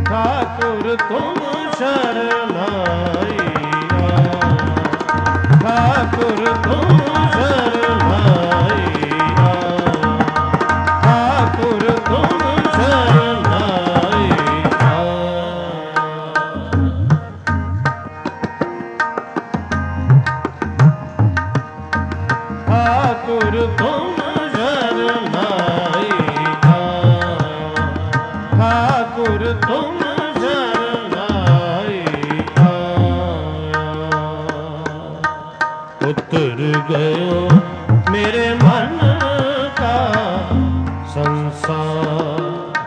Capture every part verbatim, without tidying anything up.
ठाकुर तुम शरणाई ठाकुर तुम शरणाई ठाकुर तुम शरणाई ठाकुर तुम शरणाई ठाकुर तुम उतर गयो मेरे मन का संसार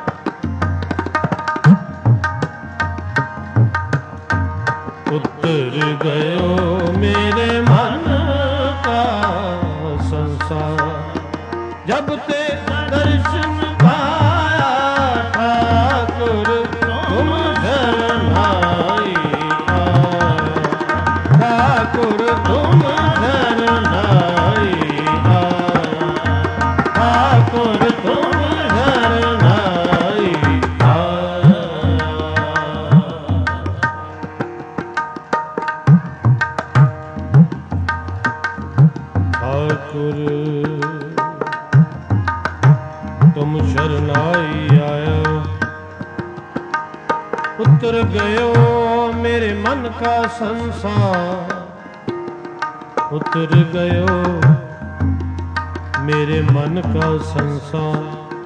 उतर गयो मेरे मन का संसार जब ते दर्शन पाया ठाकुर तुम शरणाई ठाकुर तुम ठाकुर तुम शरणाई ठाकुर तुम शरणाई आयो उतर गयो मेरे मन का संसार उतर गयो मेरे मन का संसार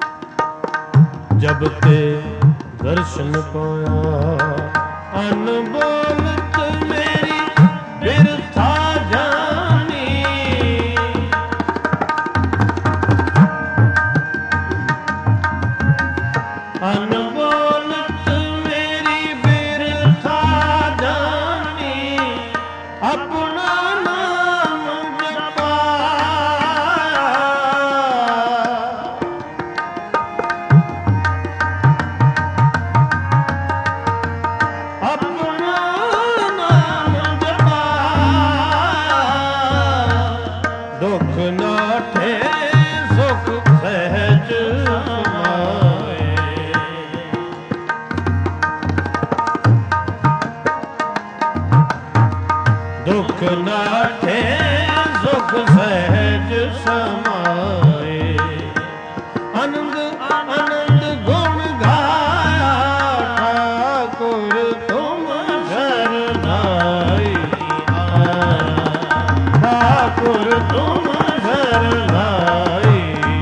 जब ते दर्शन पाया अनबोलत मेरी बिरथा जानी अनबोलत मेरी बिरथा जानी अपना दुख नाठे सुख सहज समाए आनंद आनंद गुण गाया ठाकुर तुम शरणाई ठाकुर तुम शरणाई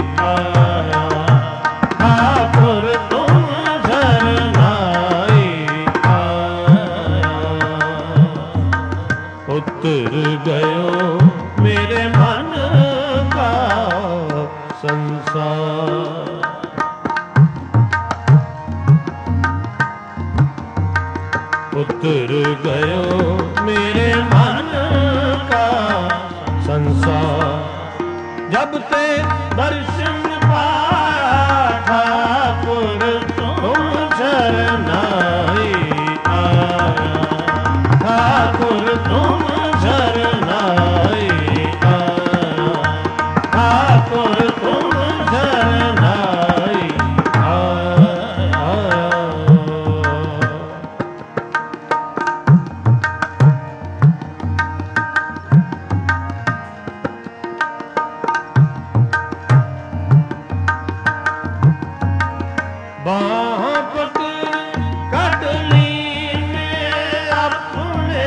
ठाकुर तुम शरणाई उतर गयो मेरे मन का संसार उतर गयो मेरे मन का संसार जब ते दर्शन पाया ठाकुर तुम शरणाई ठाकुर तुम शरणाई ठाकुर तुम शरणाई बाह पकड़ कट लीने अपने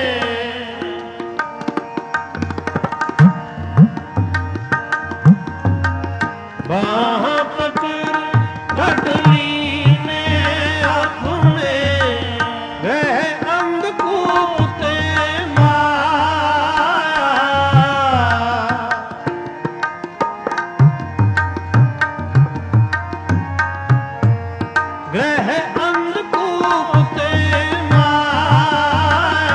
बाह पकड़ कट लीने अपने रह अंधकूप ते माया ग्रह अंधकूप ते माया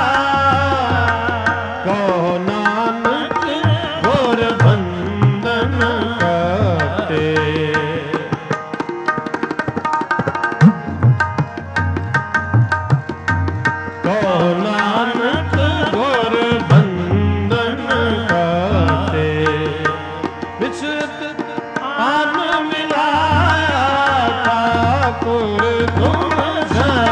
कहो नानक घोर बंधन काटे कहो नानक घोर बंधन काटे विचरत आन मिलाया ठाकुर तुम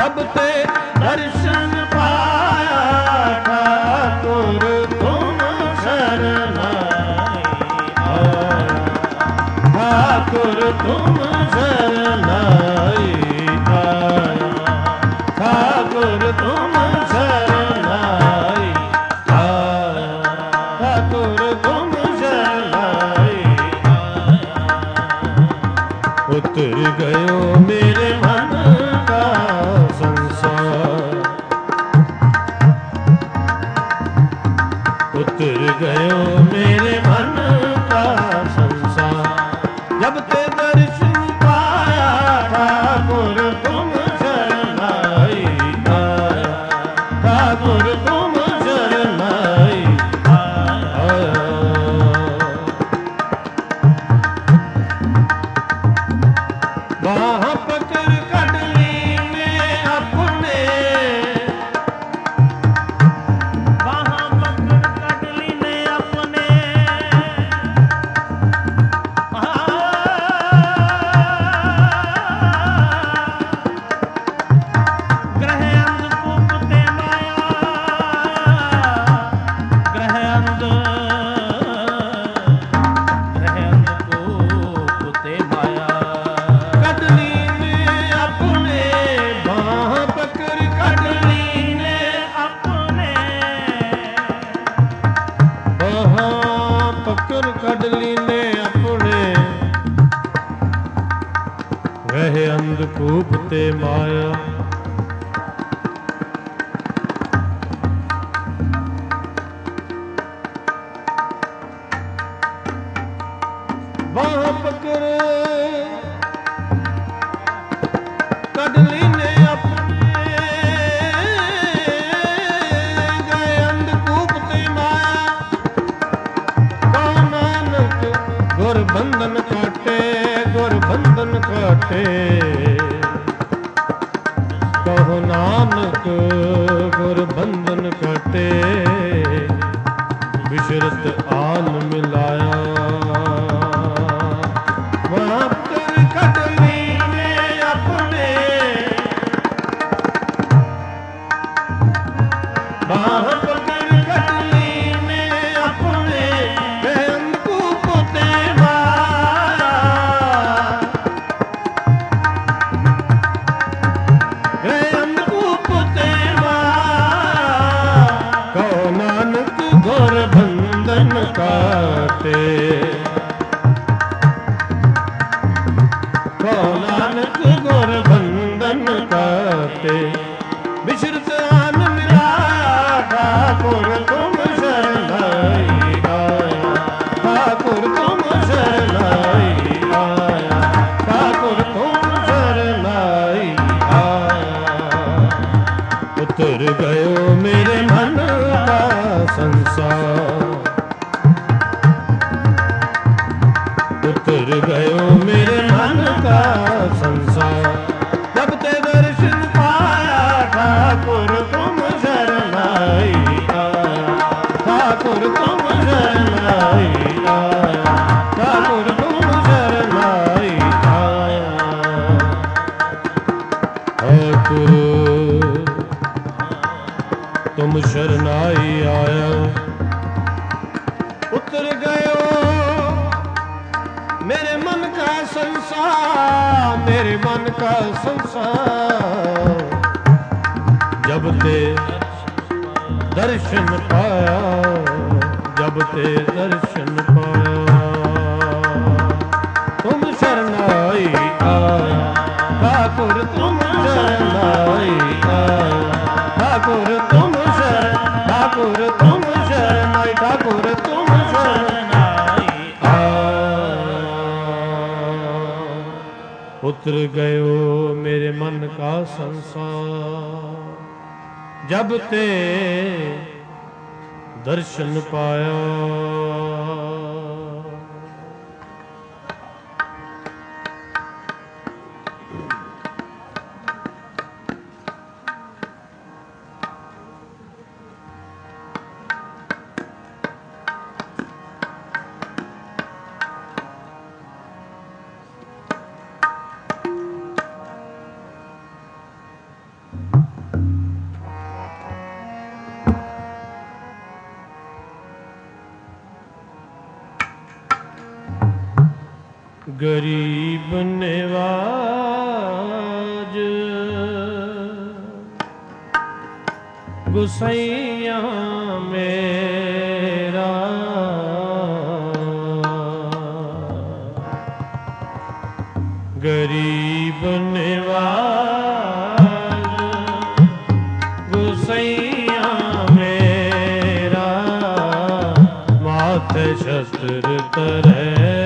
जब ते दर्शन पाया ठाकुर तुम शरणाई आया, ठाकुर तुम शरणाई आया, ठाकुर तुम शरणाई आया, ठाकुर तुम शरणाई आया। उतर गयो मेरे मन का संसार, उतर गयो मेरे मन का संसार, जब ते दर्शन पाया ठाकुर तुम शरणाई आया, ठाकुर तुम शरणाई आया। बाह पकड़ कट लीने अपने, बाह पकड़ कट लीने अपने, ग्रह अंधकूप ते माया, ग्रह अंध ग्रह अंधकूप ते माया, कट लीने अपने, बाह पकड़ कट लीने अपने बाह पकड़ कट लीने अपने, वह अंधकूप ते माया। बाह पकड़ कट लीने अपने, गए अंधकूप ते माया। कहो नानक गुर बंधन काटे, गुर बंधन काटे, कहो नानक गुर बंधन काटे, विशरत आन मिलाया। वहाँ पर कट लीने अपने, बाह पकड़ कट लीने अपने, वह अंधकूप ते माया, वह अंधकूप ते माया। कहो नानक गुर बंधन काटे, कहो नानक गुर बंधन काटे, विशरत आन मिलाया ठाकुर तुम शरणाई आया, ठाकुर तुम शरणाई आया, ठाकुर तुम शरणाई आया। उतर गयो मेरे मन का संसार, उतर गयो मेरे मन का संसार, जब ते दर्शन पाया ठाकुर तुम शरणाई आया, ठाकुर तुम शरणाई आया, ठाकुर तुम शरणाई आया। ठाकुर तुम शरणाई आया, उतर गयो मेरे मन का संसार, मेरे मन का संसार, जब ते दर्शन पाया, जब ते दर्शन पाया। तुम शरणाई आया, ठाकुर तुम शरणाई आया, ठाकुर तुम शरण, ठाकुर तुम शरणाई, ठाकुर तुम शरणाई आया। उतर गयो मेरे मन का संसार, जब ते दर्शन पाया। गरीब निवाज गुसैया मेरा गरीब निवाज गुसैया मेरा माथे शस्त्र तरे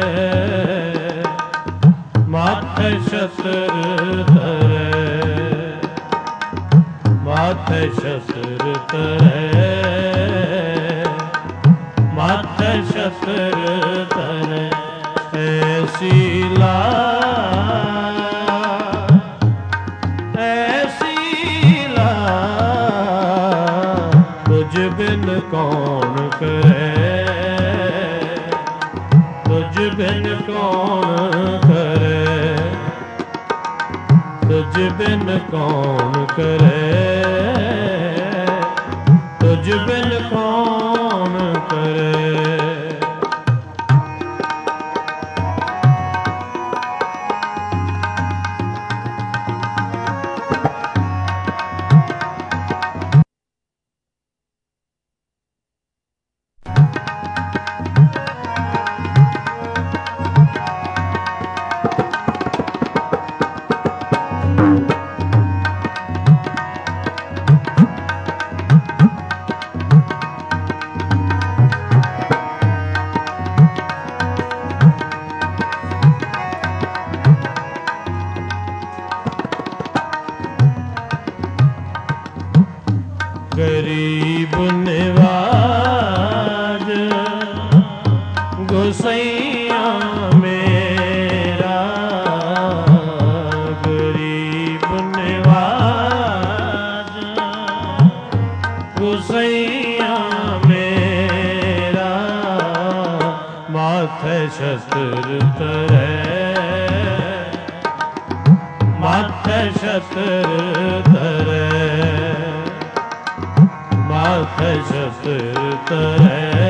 माथे शस्त्र तरे माथे शस्त्र तरे माथे शस्त्र तरे ऐसी ला ऐसी ला तुझ बिन कौन करे तुझ बिन कौन करे तुझ बिन कौन करे तुझ बिन कौन करे। गरीब निवाज गुसैया मेरा गरीब निवाज गुसैया मेरा माथे शस्त्र तरे माथे शस्त्र तरे माथे शस्त्र तरे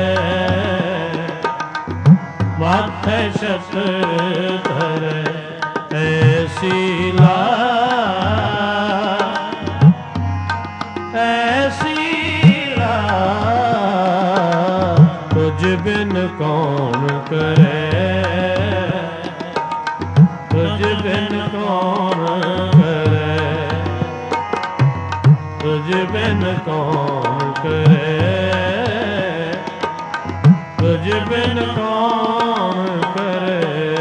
माथे शस्त्र तरे ऐसी ला ऐसी ला तुझ बिन कौन करे तुझ बिन कौन करे तुझ बिन कौन करे तुझ बिन कौन करे।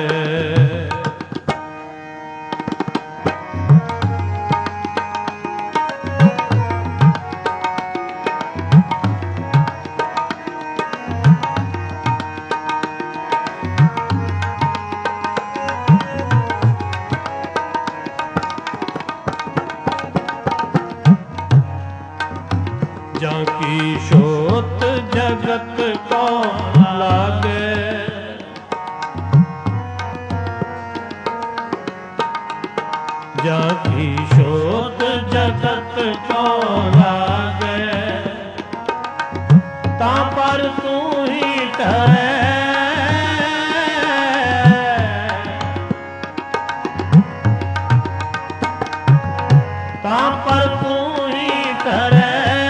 जाकी शोत जगत को लागे जाकी शोत जगत को लागे ता पर तू ही ठहरे ता पर तू ही ठहरे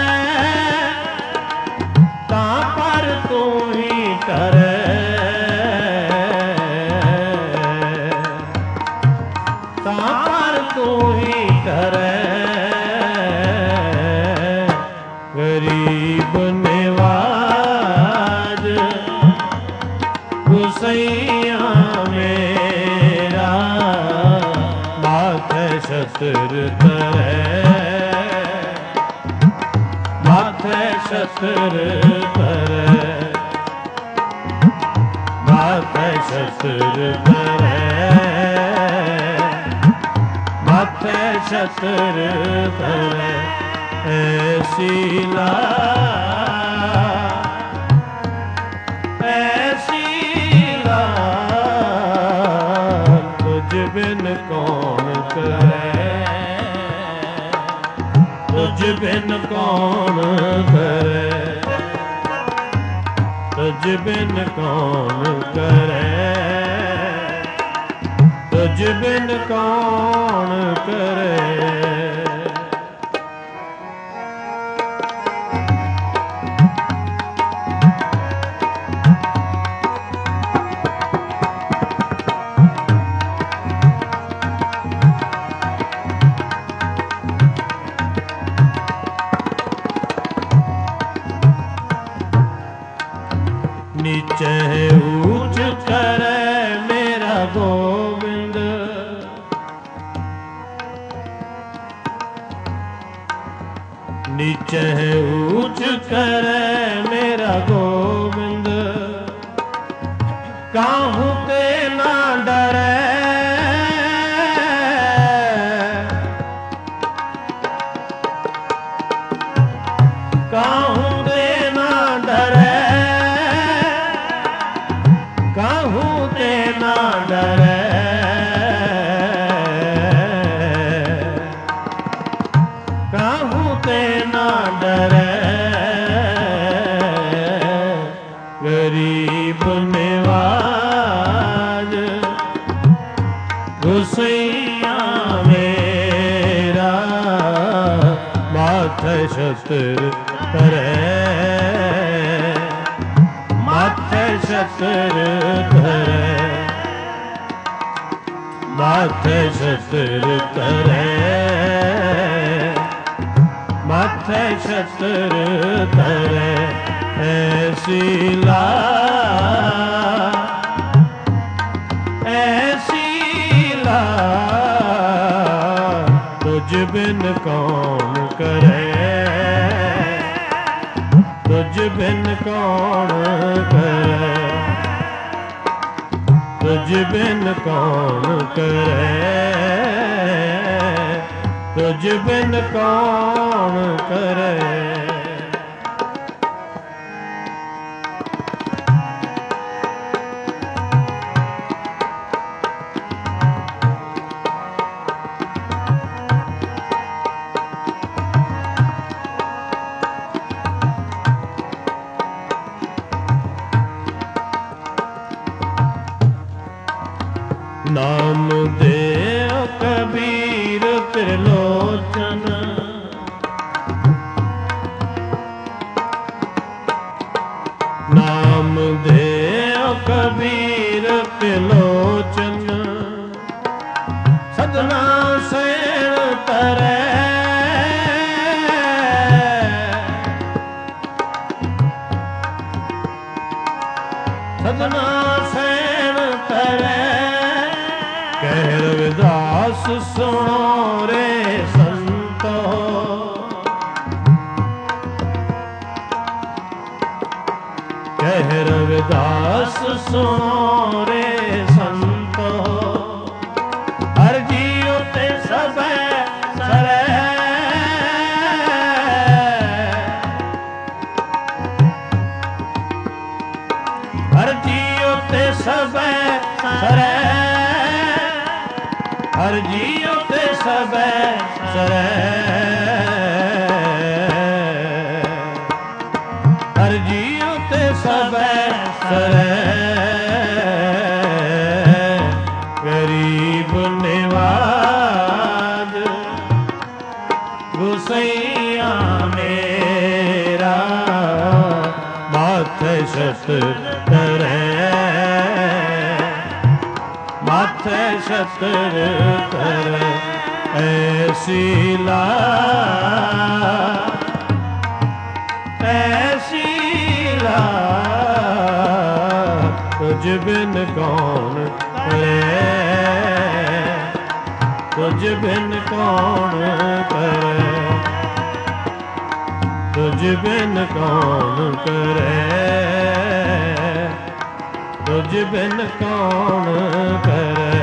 करे तार तू ही करे गरीब निवाज गुसैया मेरा माथे शस्त्र तरे माथे शस्त्र तरे माथे शस्त्र तरे माथे शस्त्र तरे ऐसी ला ऐसी ला तुझ बिन कौन करे तुझ बिन कौन करे तुझ बिन कौन करे ਤੁਝ ਬਿਨ ਕੌਣ ਕਰੇ। नीचे ऊंच करे मेरा गोविंद, नीचे ऊंच करे मेरा गोविंद, काहू ते ना डरे, काहू ते ना डरे, काहू ते ना डरे, काहू ते ना डरे। गरीब निवाज गुसैया मेरा, माथे छत्र करे, माथे छत्र करे, माथे छत्र करे, माथे छत्र करे। ऐसी ला ऐसी ला तुझ बिन कौन करे, तुझ बिन कौन करे, तुझ बिन कौन करे, तुझ बिन कौन करे। नाम दे कबीर त्रिलोचन, नाम दे कबीर त्रिलोचन, सदना सैन करे, सदना सैन करे। कह रविदास सुनो रे संतो, कह रविदास सुनो रे संतो, हर जीव ते सब सरे, हर जीव ते सब सरे, हर जीव ते सब सरे, हर जीव ते सब सरे। गरीब निवाज गुसैया मेरा, माथे छत्र करे, माथे छत्र करे। ऐसी ला ऐसी ला तुझ बिन कौन करे, तुझ बिन कौन करे, तुझ बिन कौन करे, तुझ बिन कौन करे,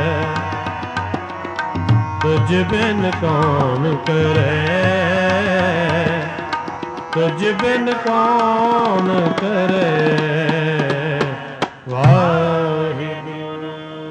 तुझ बिन कौन करे, तुझ बिन कौन करे। वाहिगुरु।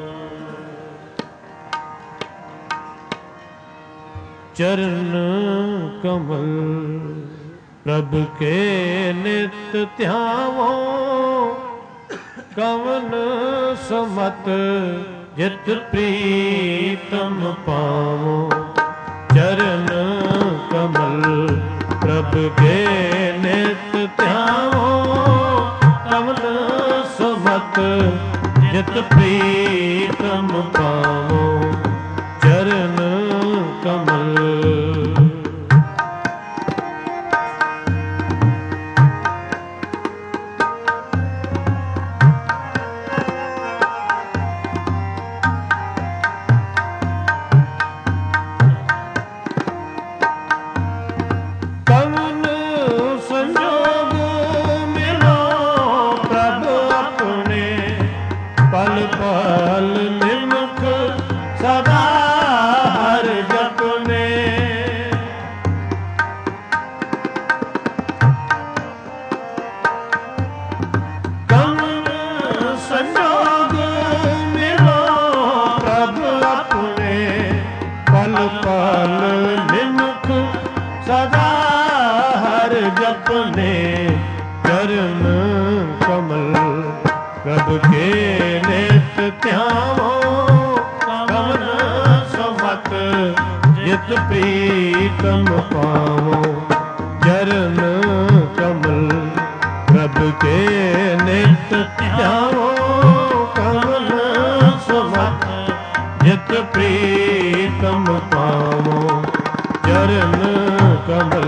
चरण कमल प्रभ के नित ध्यावों, कवन समत ਜਿਤ ਪ੍ਰੀਤਮ ਪਾਵੋ ਚਰਨ ਕਮਲ ਪ੍ਰਭ ਕੇ ਨਿਤ ਧਿਆਵੋ ਕਮਲ ਸੁਮਤ ਜਿਤ ਪ੍ਰੀਤਮ ਪਾਵੋ ਚਰਨ ਕਮਲ ਪ੍ਰੀਤਮ ਪਾਵੋ ਚਰਨ ਕਮਲ ਪ੍ਰਭ ਕੇ ਨਿਤ ਧਿਆਵੋ ਕਮਲ ਸੁਮਤ ਜਿਤ ਪ੍ਰੀਤਮ ਪਾਵੋ ਚਰਨ ਕਮਲ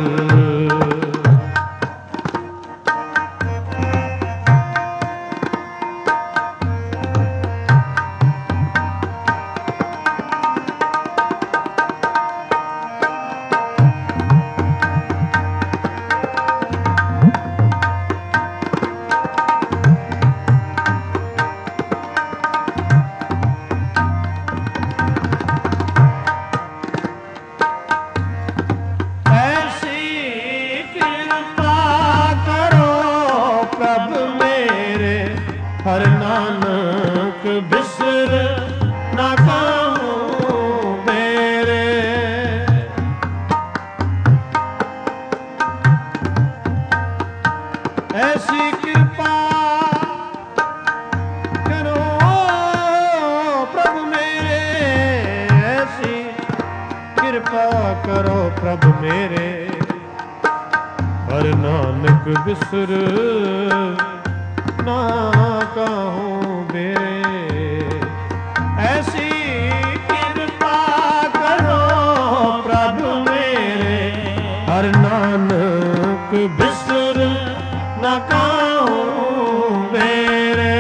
ਹਰਿ ਨਾਨਕ ਬਿਸਰ ਨਾ ਕਾਹੂ ਮੇਰੇ ਐਸੀ ਕਿਰਪਾ ਕਰੋ ਪ੍ਰਭ ਮੇਰੇ ਐਸੀ ਕਿਰਪਾ ਕਰੋ ਪ੍ਰਭ ਮੇਰੇ ਹਰਿ ਨਾਨਕ ਬਿਸਰ ਨਾ ਕਹੂੰ ਬੇਰੇ ਐਸੀ ਕਿਰਪਾ ਕਰੋ ਪ੍ਰਭ ਮੇਰੇ ਹਰਿ ਨਾਨਕ ਬਿਸਰ ਨਾ ਕਹੂੰ ਬੇਰੇ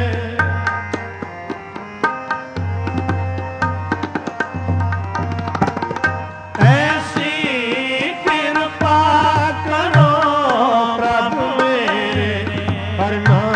ਐਸੀ ਕਿਰਪਾ ਕਰੋ ਪ੍ਰਭ ਮੇਰੇ ਹਰਿ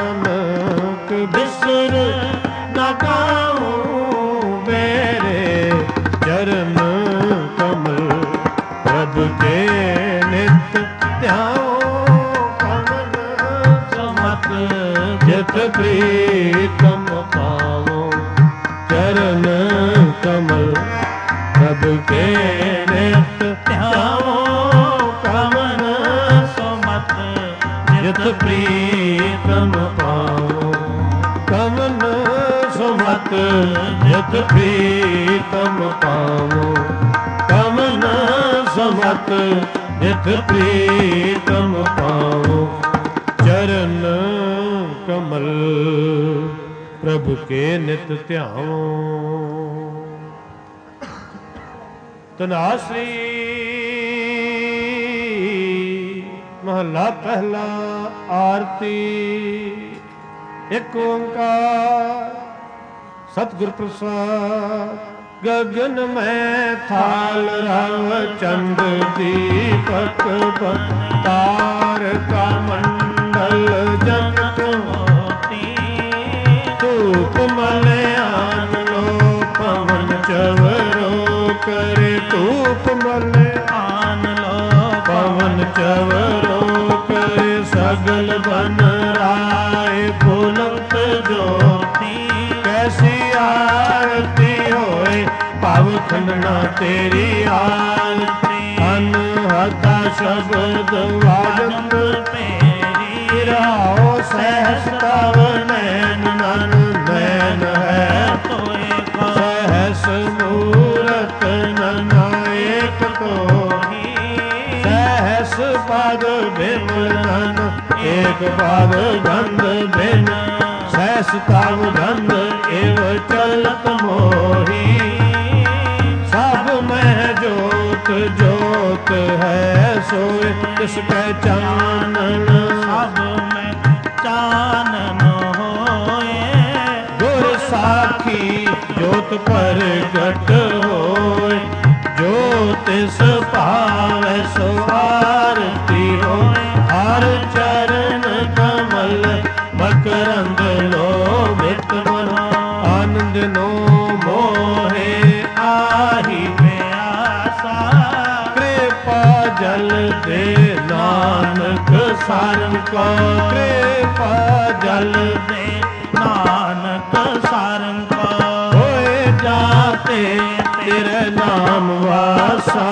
ਬਿਸਰ ਨਾ ਕਾਹੂ ਮੇਰੇ ਚਰਨ ਕਮਲ ਪ੍ਰਭ ਕੇ ਨਿਤ ਧਿਆਓ ਕਮਲ ਸੁਮਤ ਜਿਤ ਪ੍ਰੀਤਮ ਪਾਵੋ ਚਰਨ ਕਮਲ ਪ੍ਰਭ ਕੇ ਨਿਤ ਧਿਆਓ ਕਮਲ ਸੁਮਤ ਜਿਤ ਪ੍ਰੀਤਮ ਪਾਵੋ ਕਮਲ ਸੁਮਤ ਜਿਤ ਪ੍ਰੀਤਮ ਪਾਵੋ ਕਮਲ ਸੁਮਤ ਜਿਤ ਪ੍ਰੀਤਮ ਪਾਵੋ ਚਰਨ ਕਮਲ ਪ੍ਰਭ ਕੇ ਨਿਤ ਧਿਆਵੋ ਤਨਾਸਰੀ ਮਹਲਾ ਪਹਿਲਾ ਆਰਤੀ ਇੱਕ ਓੰਕਾਰ ਸਤਿਗੁਰ ਪ੍ਰਸਾਦ ਗਗਨ ਮੈਂ ਥਾਲ ਰਵ ਚੰਦ ਦੀਪਕ ਤਾਰਕਾ ਮੰਡਲ ਜਨਕ ਮੋਤੀ ਧੂਪ ਮਲਿਆਨ ਲੋ ਪਵਨ ਚਵਰੋ ਕਰੇ ਧੂਪ ਮਲਿਆਨ ਲੋ ਪਵਨ ਚਵਰੋ ਕਰੇ ਸਗਲ ਬਨ ਰਾਏ ਫੁਲੰਤ ਜੋਤੀ ਕੈਸੀ ਆਰਤੀ ਹੋਏ ਭਵ ਖੰਡਨਾ ਤੇਰੀ ਆਰਤੀ ਅਨਹਤਾ ਸ਼ਬਦ ਵਾਜੰਦ ਤੇਰੀ ਰਾਓ ਸਹਿਸ ਤਵ ਨੈਨ ਨਨ ਨੈਨ ਹੈ ਤੋਏ ਬਿਮਲਨ ਏਕ ਭਾਗ ਗੰਧ ਬਿਨ ਸਹਿਸ ਤਵ ਗੰਧ ਏਵ ਚਲਤ ਮੋਹੀ ਸਭ ਮਹਿ ਜੋਤ ਜੋਤ ਹੈ ਸੋਇ ਤਿਸ ਕੈ ਚਾਨਣ ਸਭ ਮੈਂ ਚਾਨਣ ਹੋਏ ਗੁਰ ਸਾਖੀ ਜੋਤ ਪ੍ਰਗਟ ਹੋਏ ਜੋ ਤਿਸ ਭਾਵੈ ਸੋ ਆਰਤੀ ਹੋਏ ਹਰ ਚਰਨ ਕਮਲ ਮਕਰੰਦ ਲੋਭਿਤ ਮਨ ਆਨੰਦ ਨੋ ਮੋਹੇ ਆਹੀ ਪਿਆਸਾ ਕਿਰਪਾ ਜਲ ਦੇ ਨਾਨਕ ਸਾਰਨ ਕੋ ਕਿਰਪਾ ਜਲ ਦੇ ਨਾਨਕ ਸਾਰੰਗ ਹੋਏ ਜਾਤੇ ਤੇਰੇ ਨਾਮ ਵਾਸਾ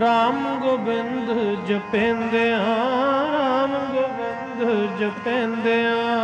ਰਾਮ ਗੋਬਿੰਦ ਜਪੇਂਦਿਆਂ, ਰਾਮ ਗੋਬਿੰਦ ਜਪੇਂਦਿਆਂ,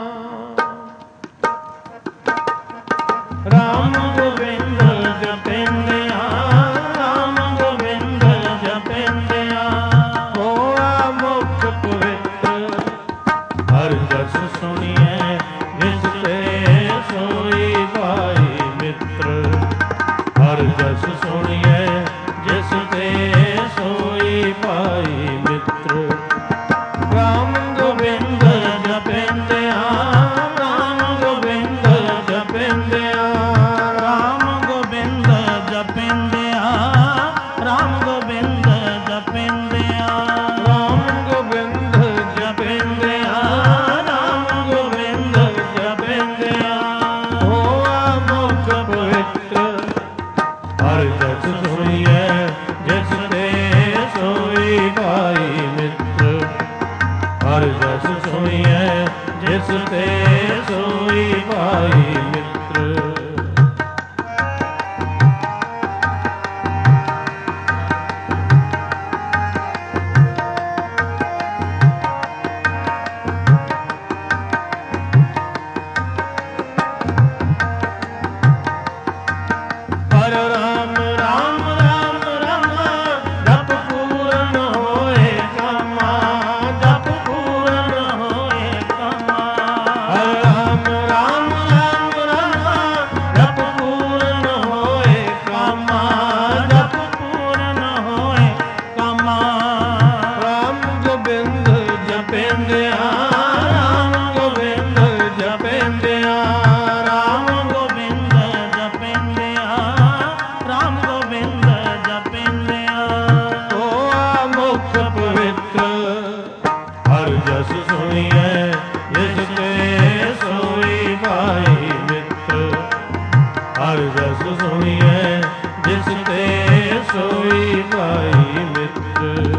ਰਾਮ ਗੋਬਿੰਦ ਜਪੇਂਦਿਆਂ, ਰਾਮ ਗੋਬਿੰਦ ਜਪੇਂਦਿਆਂ, ਹੋਆ ਮੁਖ ਪਵਿੱਤਰ, ਹਰਿ ਜਸ ਸੁਣੀਐ ਜਿਸ ਤੇ ਸੋਈ ਭਾਈ ਮਿੱਤਰ, ਹਰਿ ਜਸ ਸੁਣੀਐ ਜਿਸ ਤੇ ਸੋਈ ਭਾਈ ਮਿੱਤਰ, ਰਾਮ ਗੋਬਿੰਦ ਜਪੇਂਦਿਆਂ, ਰਾਮ ਗੋਬਿੰਦ ਜਪੇਂਦਿਆਂ, ਰਾਮ ਗੋਬਿੰਦ ਜਪੇਂਦਿਆਂ, ਰਾਮ ਗੋਬਿੰਦ ਜਪੇਂਦਿਆਂ, ਰਾਮ ਗੋਬਿੰਦ ਜਪੇਂਦਿਆਂ, ਰਾਮ ਗੋਬਿੰਦ ਜਪੇਂਦਿਆਂ, ਹੋਆ ਮੁਖ ਪਵਿੱਤਰ, ਹਰਿ ਜਸ ਸੁਣੀਐ ਜਿਸ ਤੇ ਸੋਈ ਭਾਈ ਮਿੱਤਰ, ਹਰਿ ਜਸ ਸੁਣੀਐ ਜਿਸ ਤੇ ਸੋਈ ਭਾਈ ਮਿੱਤਰ। ਹਰਿ ਰਾਮ ਰਾਮ ਰਾਮ ਰਾਮ, ਜਪ ਪੂਰਨ ਹੋਏ ਕਾਮਾ, ਜਪ ਪੂਰਨ ਹੋਏ ਕਾਮਾ, ਹਰਿ ਰਾਮ ਰਾਮ ਰਾਮ ਰਾਮ, ਜਪ ਪੂਰਨ ਹੋਏ ਕਾਮਾ, ਜਪ ਪੂਰਨ ਹੋਏ ਕਾਮਾ, ਰਾਮ ਗੋਬਿੰਦ ਜਪੇਂਦਿਆਂ, ਰਾਮ ਗੋਬਿੰਦ ਜਪੇਂਦਿਆਂ, ਰਾਮ ਗੋਬਿੰਦ ਜਪੇਂਦਿਆਂ, ਰਾਮ ਗੋਬਿੰਦ ਜਪੇਂਦਿਆਂ, ਹੋਆ ਮੁਖ ਪਵਿੱਤਰ, ਹਰਿ ਜਸ ਸੁਣੀਐ ਜਿਸ ਤੇ ਸੋਈ ਭਾਈ ਮਿੱਤਰ, ਹਰਿ ਜਸ ਸੁਣੀਐ ਜਿਸ ਤੇ ਸੋਈ ਭਾਈ ਮਿੱਤਰ।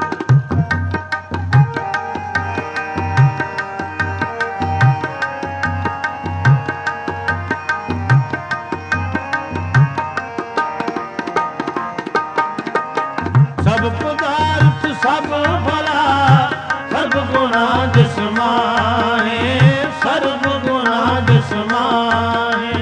ਸਭ ਪਦਾਰਥ ਸਭ ਭਲਾ, ਸਰਬ ਗੁਣਾ ਜਿਸ ਮਾਹੇ, ਸਰਬ ਗੁਣਾ ਜਿਸ ਮਾਹੇ,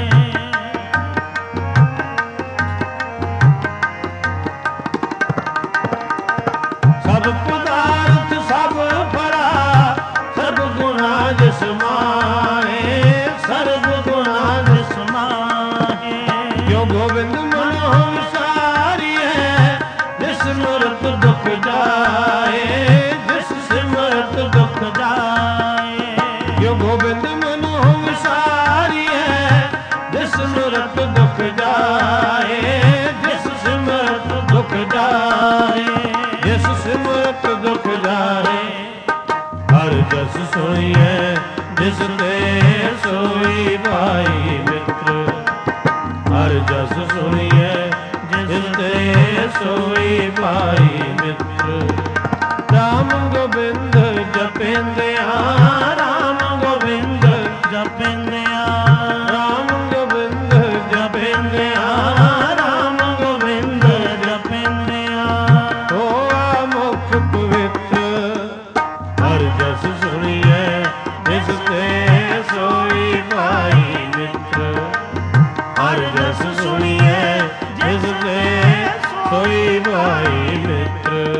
ਸਭ ਪਦਾਰਥ ਸਭ ਭਲਾ, ਸਰਬ ਗੁਣਾ ਜਿਸ ਮਾਹੇ, ਸਰਬ ਗੁਣਾ ਜਿਸ ਮਾਹੇ, ਜੋ ਗੋਬਿੰਦ ਮਨੋ ਵਿਸਾਰੀਐ, ਜਿਸ ਮਰਤ ਦੁਖ ਜਾਏ, ਜਿਸ ਸਿਮਰਤ ਦੁਖ ਜਾਏ, ਜੋ ਗੋਬਿੰਦ ਮਨੋ ਵਿਸਾਰੀਐ, ਜਿਸ ਮਰਤ ਦੁਖ ਜਾਏ, ਜਿਸ ਸਿਮਰਤ ਦੁਖ ਜਾਏ, ਜਿਸ ਸਿਮਰਤ ਦੁਖ ਜਾਏ, ਹਰਿ ਜਸ ਸੁਣੀਐ ਜਿਸ ਤੇ ਸੋਈ ਭਾਈ ਮਿੱਤਰ, ਹਰਿ ਜਸ ਸੁਣੀਐ ਜਿਸ ਤੇ ਸੋਈ ਭਾਈ ਮਿੱਤਰ, ਰਾਮ ਗੋਬਿੰਦ ਜਪੇਂਦਿਆਂ, ਰਾਮ ਗੋਬਿੰਦ ਜਪੇਂਦਿਆਂ, ਰਾਮ ਗੋਬਿੰਦ ਜਪੇਂਦਿਆਂ, ਰਾਮ ਗੋਬਿੰਦ ਜਪੇਂਦਿਆਂ, ਹੋਆ ਮੁਖ ਪਵਿੱਤਰ, ਹਰਿ ਜਸ ਸੁਣੀਐ ਜਿਸ ਤੇ ਸੋਈ ਭਾਈ ਮਿੱਤਰ, ਹਰਿ ਜਸ ਸੁਣੀਐ ਜਿਸ ਤੇ ਸੋਈ ਭਾਈ ਮਿੱਤਰ।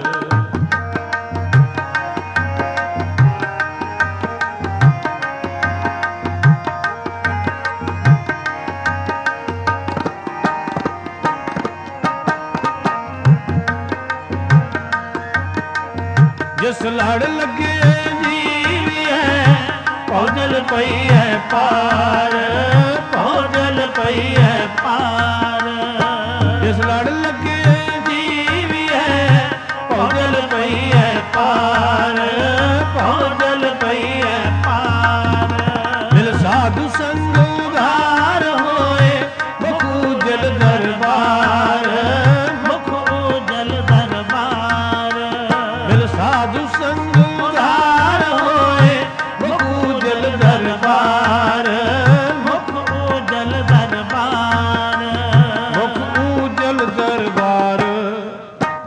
ਜਿਸ ਲੜ ਲੱਗੇ ਜੀਵੀਐ, ਭੌਜਲ ਪਈ ਹੈ ਪਾਰ, ਭੌਜਲ ਪਈ ਹੈ ਪਾਰ, ਜਿਸ ਲੜ ਲੱਗੇ ਜੀਵੀਐ, ਭੌਜਲ ਪਈ ਹੈ ਪਾਰ, ਭੌਜਲ ਪਈ ਹੈ ਪਾਰ, ਮਿਲ ਸਾਧੂ ਸੰਗ ਉਧਾਰ ਹੋਏ, ਮੁਖ ਉਜਲ ਦਰਬਾਰ, ਮੁਖ ਉਜਲ ਦਰਬਾਰ, ਮਿਲ ਸਾਧੂ ਸੰਗ ਉਧਾਰ ਹੋਏ, ਮੁਖ ਉਜਲ ਦਰਬਾਰ, ਮੁਖ ਉਜਲ ਦਰਬਾਰ, ਮੁਖ ਉਜਲ ਦਰਬਾਰ,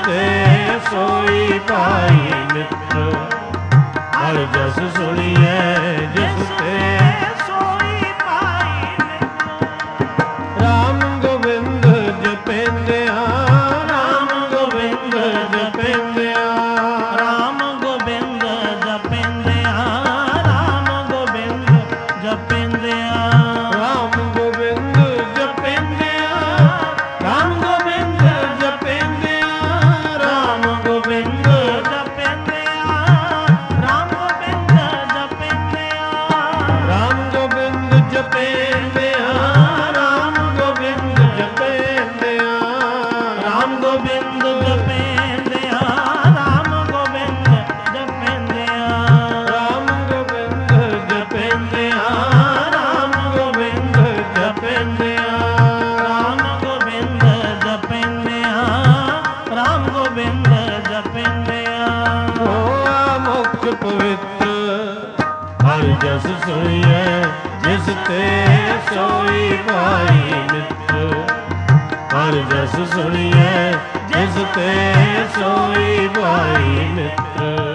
ਤੇ ਸੋਈ ਭਾਈ ਮਿੱਤਰ। ਹਰ ਜਸ ਸੁਣੀਐ ਜਿਸ ਤੇ ਸੋਈ ਭਾਈ ਮਿੱਤਰ। ਰਾਮ ਗੋਬਿੰਦ ਜਪੇਂਦਿਆਂ ਰਾਮ ਗੋਬਿੰਦ ਜਪੇਂਦਿਆਂ ਰਾਮ ਗੋਬਿੰਦ ਜਪਿੰਦਿਆਂ ਰਾਮ ਗੋਬਿੰਦ ਜਪਿੰਦਿਆਂ ਰਾਮ ਗੋਬਿੰਦ ਜਪੇਂਦਿਆਂ ਰਾਮ ਗੋਬਿੰਦ ਜਪੇਂਦਿਆਂ ਰਾਮ ਗੋਬਿੰਦ ਜਪਿੰਦਿਆਂ ਰਾਮ ਗੋਬਿੰਦ ਜਪਿੰਦਿਆਂ ਰਾਮ ਗੋਬਿੰਦ ਜਪੇਂਦਿਆਂ ਰਾਮ ਗੋਬਿੰਦ ਜਪੇਂਦਿਆਂ ਰਾਮ ਗੋਬਿੰਦ ਜਪਿੰਦਿਆਂ ਰਾਮ ਗੋਬਿੰਦ ਜਪਿੰਦਿਆਂ ਰਾਮ ਗੋਬਿੰਦ ਜਪੇਂਦਿਆਂ ਰਾਮ ਗੋਬਿੰਦ ਜਪੇਂਦਿਆਂ ਰਾਮ ਗੋਬਿੰਦ ਜਪਿੰਦਿਆਂ ਰਾਮ ਗੋਬਿੰਦ ਜਪਿੰਦਿਆਂ ਹੋਆ ਮੁਖ ਪਵਿੱਤ ਹਰ ਜਸ ਸੁਣੀਐ ਜਿਸ ਤੇ ਸੋਈ ਭਾਈ ਮਿੱਤਰ। ਹਰ ਜਸ ਸੁਣੀਐ ਜਿਸ ਤੇ ਸੋਈ ਭਾਈ ਮਿੱਤਰ।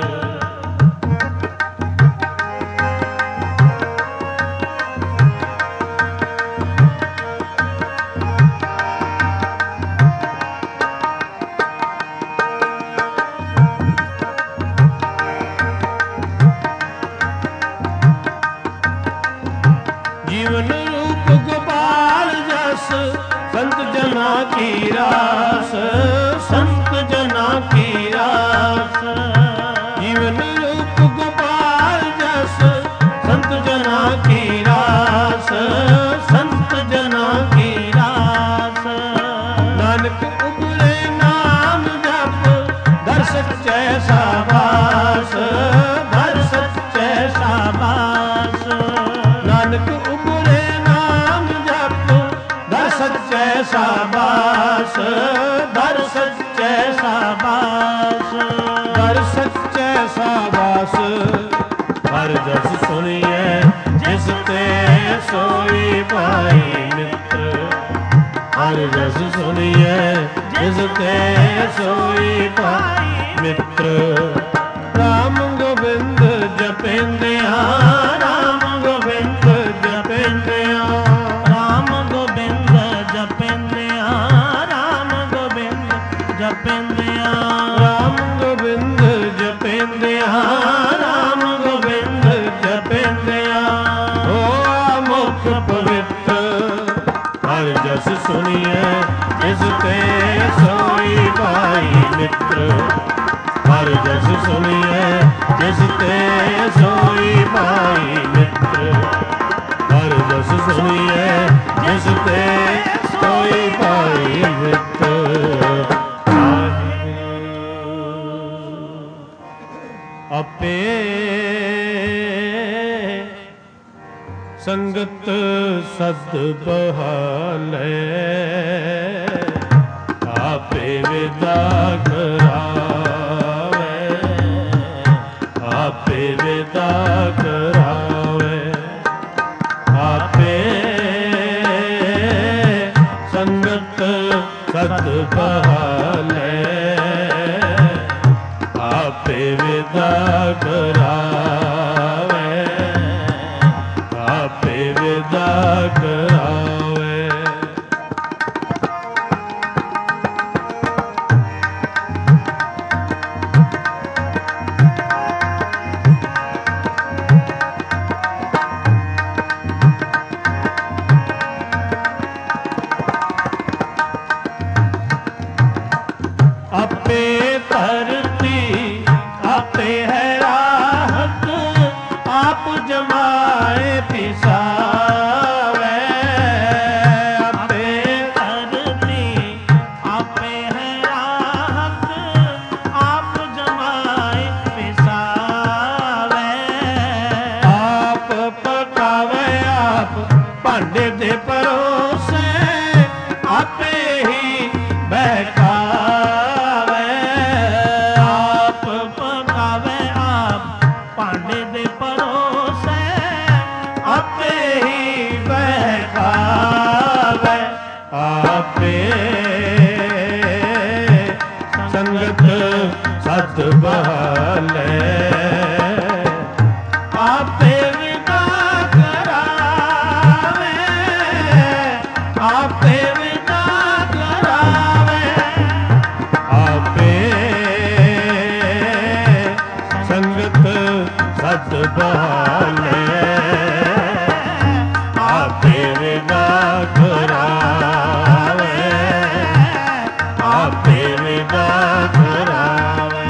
जीवन रूप गोपाल जस संत जना की रास संत जना की रास। जीवन रूप गोपाल जस संत जना की रास संत जना की रास। नानक उबरे नाम जप दर सच्चै साबास दर सच्चै साबास। नानक उबरे नाम जप दर सच्चै साबास दर सच्चै साबास दर सच्चै साबास। हर जस सुनिए जिस ते सोई भाई मित्र। हर जस सुनिए जिस ते सोई भाई मित्र। राम गोबिंद जपेंदਿਆਂ राम गोबिंद जपेंदਿਆਂ ਰਾਮ ਗੋਬਿੰਦ ਜਪਿੰਦਿਆਂ ਰਾਮ ਗੋਬਿੰਦ ਜਪਿੰਦਿਆਂ ਰਾਮ ਗੋਬਿੰਦ ਜਪੇਂਦਿਆਂ ਰਾਮ ਗੋਬਿੰਦ ਜਪੇਂਦਿਆਂ ਹੋਆ ਮੁਖ ਪਵਿੱਤ ਹਰ ਜਸ ਸੁਣੀਐ ਜਿਸ ਤੇ ਸੋਈ ਭਾਈ ਮਿੱਤਰ। ਹਰ ਜਸ ਸੁਣੀਐ ਜਿਸ ਤੇ ਸੋਈ ਭਾਈ ਮਿੱਤਰ। ਹਰ ਜਸ ਸੁਣੀਐ ਜਿਸ ਤੇ ਸੋਈ ਭਾਈ ਮਿੱਤਰ। ਆਪੇ ਸੰਗਤ ਸਦ ਬਹਾਲੇ ਆਪੇ ਵਿਦਾ ਕਰਾਵੇ ਆਪੇ ਵਿਦਾ ਕਰਾਵੇ। ਆਪੇ ਸੰਗਤ ਸਦ ਬਹਾਲੇ ਆਪੇ ਵਿਦਾ ਕਰਾਵੇ ਆਪੇ ਵਿਦਾ ਕਰਾਵੇ। ਆਪੇ ਧਰਤੀ ਆਪੇ ਹੈ ਰਾਹਤ ਆਪ ਜਮਾਏ ਪਿਸਾਵੇ। ਆਪੇ ਧਰਤੀ ਆਪੇ ਹੈ ਰਾਹਤ ਆਪ ਜਮਾਏ ਪਿਸਾਵੇ। ਆਪ ਪਕਾਵੇ ਆਪ ਭਾਂਡੇ ਦੇ ਪਰੋਸੇ ਆਪੇ ਹੀ ਬਹਿਕਾਵੇ। ਸਤ ਬਹਾਲੇ ਆਪੇ ਵਿਦਾ ਕਰਾਵੇ ਆਪੇ ਵਿਦਾ ਕਰਾਵੇ ਆਪੇ ਸੰਗਤ ਸਤ ਬਹਾਲੇ ਆਪੇ ਵਿਦਾ ਕਰਾਵੇ ਆਪੇ ਵਿਦਾ ਕਰਾਵੇ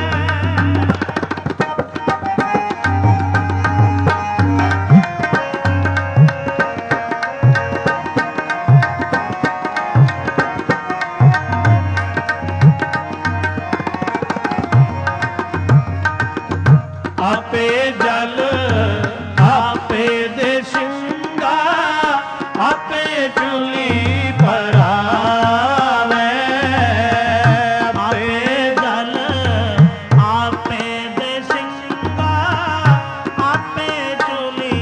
ਆਪੇ ਜਲ ਆਪੇ ਦੇ ਸਿੰਘਾ ਆਪੇ ਚੁਲੀ ਪਰਾਵੇ ਆਪੇ ਜਲ ਆਪੇ ਦੇ ਸਿੰਘਾ ਆਪੇ ਚੁਲੀ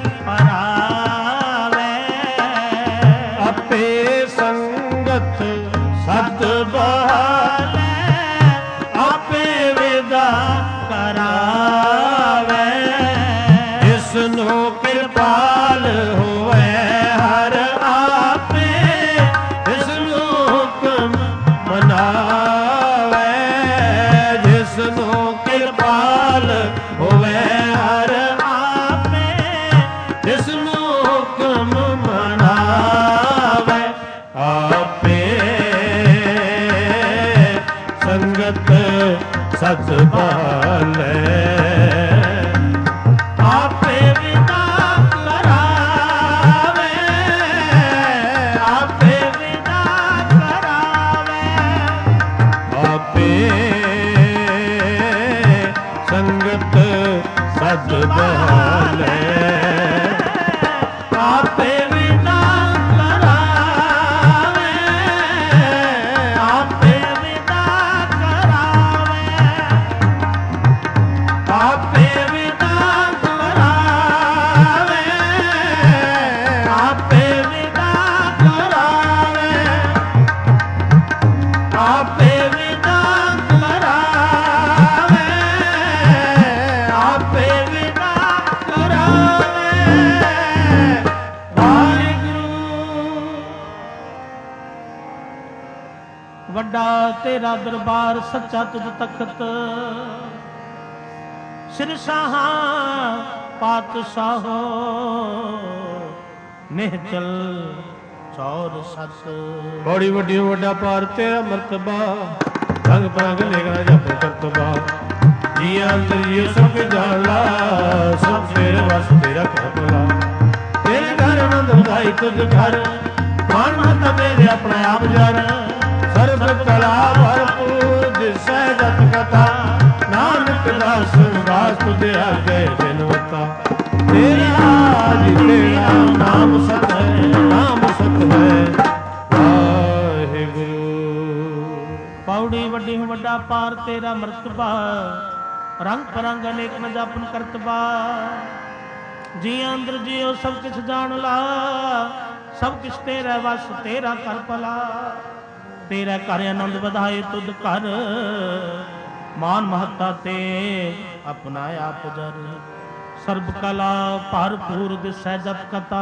ਪਰਾਵੇ ਆਪੇ ਸੰਗਤ ਸਤ ਬਹਾਲੇ ਆਪੇ ਵਿਦਾ ਕਰਾਵੇ ਜਿਸਨੂੰ ਕਿਰਪਾਲ ਹੋਵੇ ਹਰ ਆਪੇ ਜਿਸਨੂੰ ਹੁਕਮ ਮਨਾਵੇ ਜਿਸਨੂੰ ਕਿਰਪਾਲ ਹੋਵੇ ਹਰ ਆਪੇ ਜਿਸਨੂੰ ਹੁਕਮ ਮਨਾਵੇ ਆਪੇ ਸੰਗਤ ਸਤ ਬਹਾਲੇ ਆਪੇ ਵਿਦਾ ਕਰਾਵੇ ਆਪੇ ਵਿਦਾ ਕਰਾਵੇ ਆਪੇ ਸੰਗਤ ਸਤ ਬਹਾਲੇ ਆਪੇ ਵਿਦਾ ਕਰਾਵੇ ਆਪੇ ਵਿਦਾ ਕਰਾਵੇ ਆਪੇ ਵਿਦਾ ਕਰਾਵੇ ਆਪੇ ਵਿਦਾ ਕਰਾਵੇ ਆਪੇ ਵਿਦਾ ਕਰਾਵੇ ਆਪੇ ਵਿਦਾ ਕਰਾਵੇ ਵਾਹਿਗੁਰੂ ਵੱਡਾ ਤੇਰਾ ਦਰਬਾਰ ਸੱਚਾ ਤੁਧ ਤਖਤ ਸਿਰਸਾਹਾਂ ਪਾਤਸ਼ਾਹੋ ਨਿਹਚਲ ਚੌਰ ਸਤ ਬੜੀ ਵੱਡੀ ਵੱਡਾ ਪਾਰ ਤੇਰਾ ਮਰਤਬਾ ਰੰਗ ਪ੍ਰੰਗ ਲੇਗਾ ਜਪ ਕਰਤਬਾ ਜੀਆਂ ਅੰਦਰ ਜੀਓ ਸਭ ਜਾਲਾ ਸਭ ਤੇਰੇ ਵਸ ਤੇਰਾ ਕਰਤਲਾ ਤੇਰੇ ਘਰ ਆਨੰਦ ਵਧਾਈ ਤੁਧ ਘਰ ਮਾਨ ਮਹਤਾ ਤੇਰੇ ਆਪਣਾ ਆਪ ਜਰ ਸਰਬ ਕਲਾ ਭਰਪੂਰ ਦਿਸੈ ਜਤ ਕਥਾ ਨਾਨਕ ਦਾਸ ਦਾਸ ਤੁਧੇ ਆਗੇ ਬਿਨਵਤਾ ਤੇਰਾ ਜੀ ਤੇਰਾ ਨਾਮ ਸਤ ਹੈ ਨਾਮ ਸਤ ਹੈ ਵਾਹਿਗੁਰੂ ਪੌੜੀ ਵੱਡੀ ਵੱਡਾ ਪਾਰ ਤੇਰਾ ਮਰਤਬਾ ਰੰਗ ਪਰੰਗ ਅਨੇਕ ਨ ਜਾਪਨ ਕਰਤਬਾ ਜੀ ਅੰਦਰ ਜੀਓ ਸਭ ਕਿਛ ਜਾਣ ਲਾ ਸਭ ਕਿਛ ਤੇਰਾ ਵਸ ਤੇਰਾ ਕਰ ਭਲਾ ਤੇਰਾ ਘਰ ਆਨੰਦ ਵਧਾਏ ਤੁਧ ਘਰ ਮਾਨ ਮਹੱਤਾ ਤੇ ਆਪਣਾ ਆਪ ਜਰ ਸਰਬ ਕਲਾ ਭਰਪੂਰ ਦਿਸੈ ਜਪ ਕਥਾ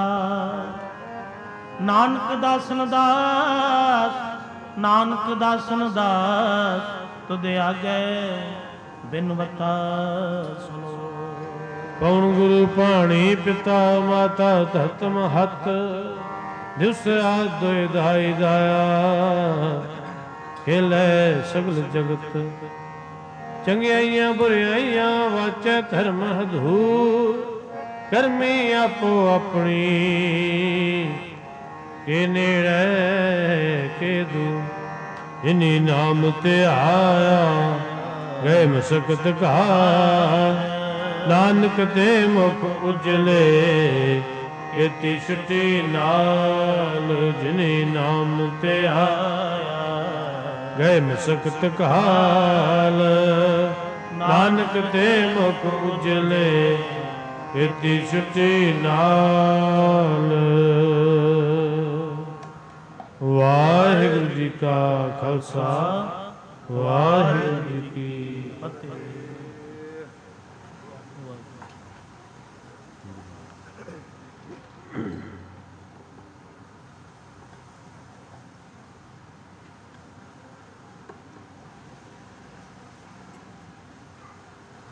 ਨਾਨਕ ਦਾਸਨ ਦਾਸ ਨਾਨਕ ਦਾਸਨ ਦਾਸ ਤੁਧ ਆਗੇ ਬਿਨਵਤਾ ਸੁਨੋ ਕੌਣ ਗੁਰੂ ਪਾਣੀ ਪਿਤਾ ਮਾਤਾ ਧਰਤ ਮਹਤ ਦਿਵਸ ਆਦ ਦੋਇ ਦਾਈ ਦਾਇਆ ਖੇਲੇ ਸਗਲ ਜਗਤ ਚੰਗਿਆਈਆਂ ਬੁਰਿਆਈਆਂ ਵਾਚੈ ਧਰਮ ਹਦੂਰ ਕਰਮੀ ਆਪੋ ਆਪਣੀ ਕੇ ਨੇੜੇ ਕੇ ਦੂਰ ਜਿਨੀ ਨਾਮ ਤੇ ਆਇਆ ਗਏ ਮਸਕਤ ਕਾ ਨਾਨਕ ਤੇ ਮੁਖ ਉਜਲੇ ਕੀਤੀ ਛੁੱਟੀ ਨਾਲ ਜਿਨੀ ਨਾਮ ਤੇ ਆਇਆ ਗਏ ਮਸਕਤ ਕਾਲ ਨਾਨਕ ਤੇ ਮੁਖ ਉਜਲੇ ਕੀਤੀ ਛੁੱਟੀ ਨਾਲ। ਵਾਹਿਗੁਰੂ ਜੀ ਕਾ ਖਾਲਸਾ ਵਾਹਿਗੁਰੂ